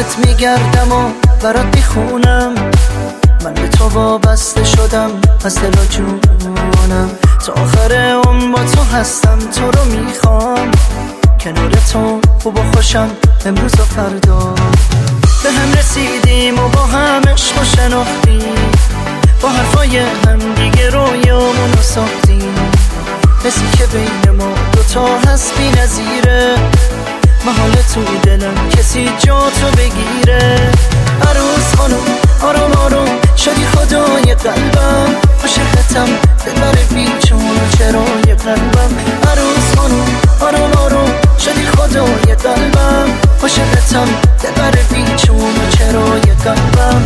دنبالت میگردم و برات میخونم، من به تو وابسته شدم از دل و جونم، تا آخر عمر با تو هستم، تو رو میخوام، کنار تو خوب و خوشم امروز و فردا. به هم رسیدیم و با هم عشق و شناختیم، با حرفای هم دیگه رویامونو ساختیم، حسی که بین ما دوتا هست بی نظیره، محال تو دلم کسی جا تو بگیره. عروس خانم آروم آروم شدی خدای قلبم، عاشقتم دلبر بیچون و چرای قلبم. عروس خانم آروم آروم شدی خدای قلبم، عاشقتم دلبر بیچون و چرای قلبم.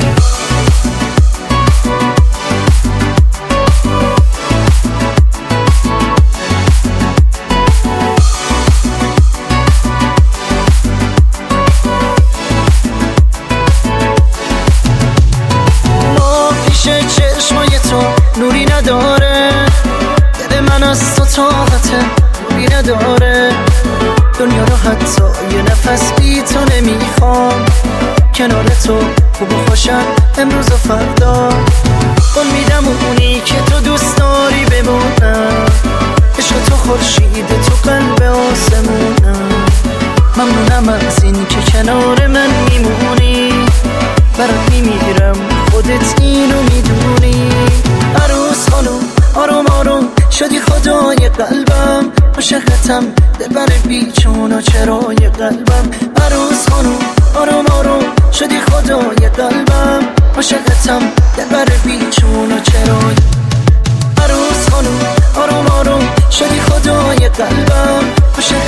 چشمای تو نوری نداره، دل من از تو طاقته نوری نداره، دنیا رو حتی یه نفس بی تو نمیخوام، کنار تو خوب و خوشم امروز و فردا. قول میدم اونی که تو دوست داری بمونم، عشق تو خورشید تو قلب آسمونم، ممنونم از این که کنار من میمونی، برات میمیرم خودت اینو میدونی. عروس خانم آروم آروم شدی خدای قلبم، عاشقتم دلبر بیچون و چرای قلبم. عروس خانم آروم آروم شدی خدای قلبم، عاشقتم دلبر بیچون و چرای. عروس خانم آروم آروم شدی خدای قلبم، عاشقتم